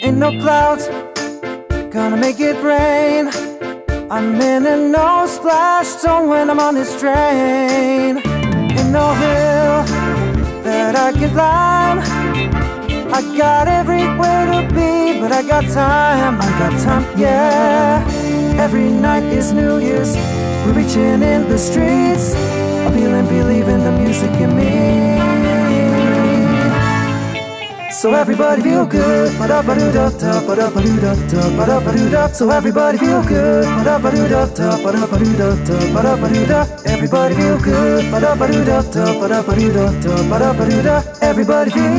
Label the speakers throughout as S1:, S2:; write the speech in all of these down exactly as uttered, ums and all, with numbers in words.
S1: ain't no clouds gonna make it rain. I'm in a no splash zone when I'm on this train. Ain't no hill that I can climb. I got everywhere to be, but I got time, I got time, yeah. Every night is New Year's, we're reaching in the streets. I feel and believe in the music in me. So everybody feel good, ba-da-ba-doo-da-da, ba-da-ba-doo-da-da, ba-da-ba-doo-da. So everybody feel good, ba-da-ba-doo-da-da, ba-da-ba-doo-da-da, ba-da-ba-doo-da. Everybody feel good, ba-da-ba-doo-da-da, ba-da-ba-doo-da-da, ba-da-ba-doo-da. Everybody feel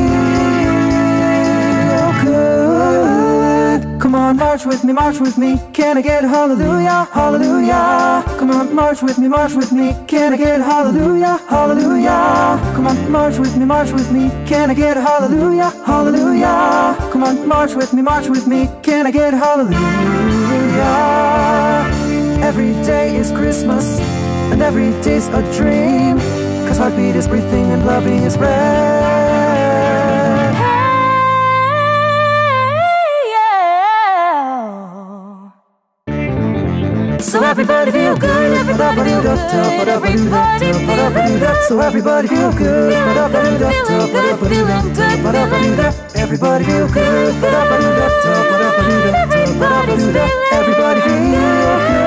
S1: good. Come on, march with me, march with me. Can I get hallelujah, hallelujah? Come on, march with me, march with me. Can I get hallelujah, hallelujah? Come on, march with me, march with me. Can I get hallelujah, hallelujah? Come on, march with me, march with me. Can I get hallelujah? Every day is Christmas, and every day's a dream. Cause heartbeat is breathing and loving is breath. So everybody feel good, everybody feel good, everybody feel good. So everybody feel good, feeling good, feeling good, feeling good. Everybody feel good, everybody's feeling, everybody feel good.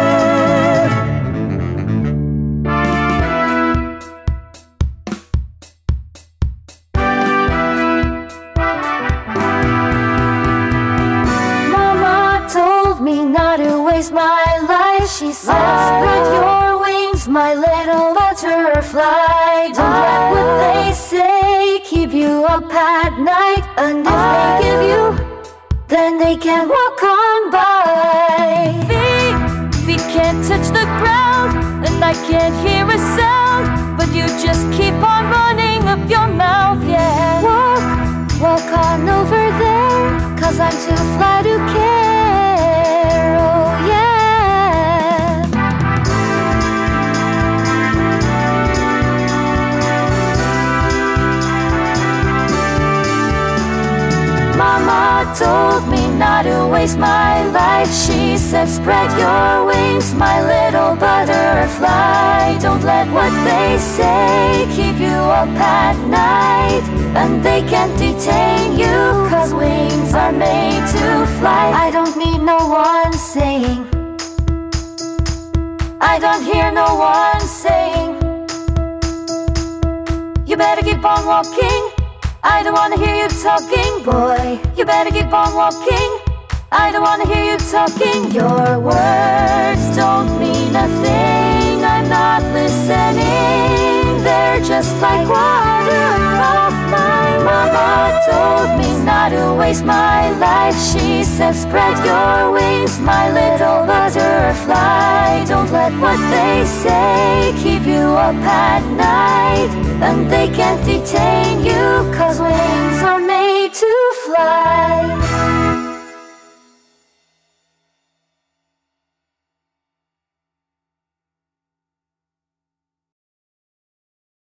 S2: Mama told me not to waste my life. She said, spread your wings, my little butterfly. Don't let what they say keep you up at night. And if they give you, then they can walk on by.
S3: Feet, feet can't touch the ground, and I can't hear a sound. But you just keep on running up your mouth, yeah.
S2: Walk, walk on over there, cause I'm too fly to care, oh yeah. Mama told me not to waste my life. She said, spread your wings, my little butterfly. Don't let what they say keep you up at night. And they can't detain you, cause wings are made to fly. I don't need no one saying, I don't hear no one saying, you better keep on walking. I don't wanna hear you talking, boy. You better keep on walking. I don't wanna hear you talking. Your words don't mean a thing. I'm not listening. They're just like water off my mama told me not to waste my life. She said, spread your wings, my little butterfly. Don't let what they say keep you up at night. And they can't detain you, cause wings are